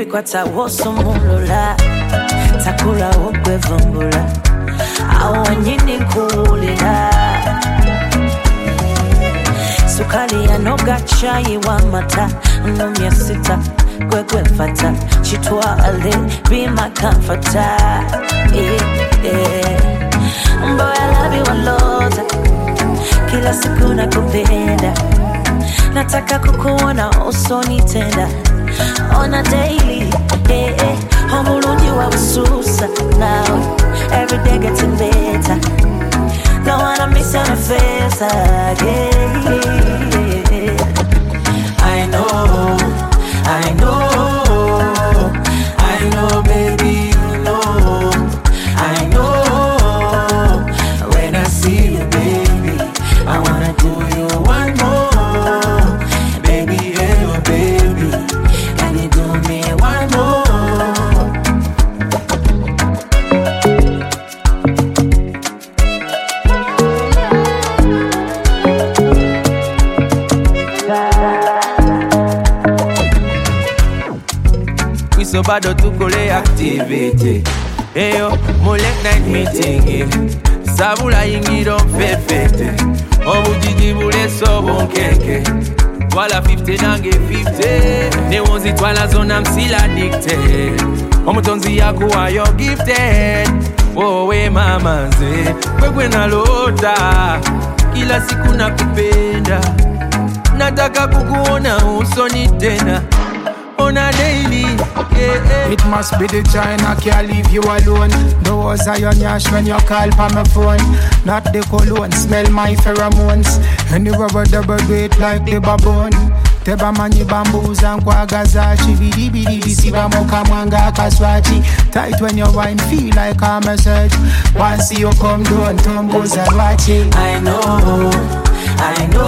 kwa tawoso mulula takula okwe vumbula awa nyini kuulila sukali ya noga chai wa mata numya sita kwe fata chitwa ale be my comforter boy I love you a lot kila siku nakupenda nataka kukuona usoni tena on a daily homulungi wa ususa now every day getting better don't wanna miss your face again. I know baby you know I know when I see you baby I wanna do you one more baby hello baby can you do me one more. We so bad to kole activity eyo mo late night meeting sabula yingiro fefete obujiji bule so bonkeke twala 50 nange 50 ne wonzi twala zona msila dicte omutonzi yako ayo gifted we mama nze kwekwe nalota kila siku nakupenda nataka kukuona usoni tena on a daily, yeah. It must be the China, can't leave you alone. Those are your nyash when you call for my phone. Not the cologne, smell my pheromones. Anywhere but double weight like the baboon. Teba mani bambuza nkwa gazachi. Bidi bidi bisiba moka mwanga kaswachi. Tight when you wine, feel like a massage. Once you come down, tumbos and watch it. I know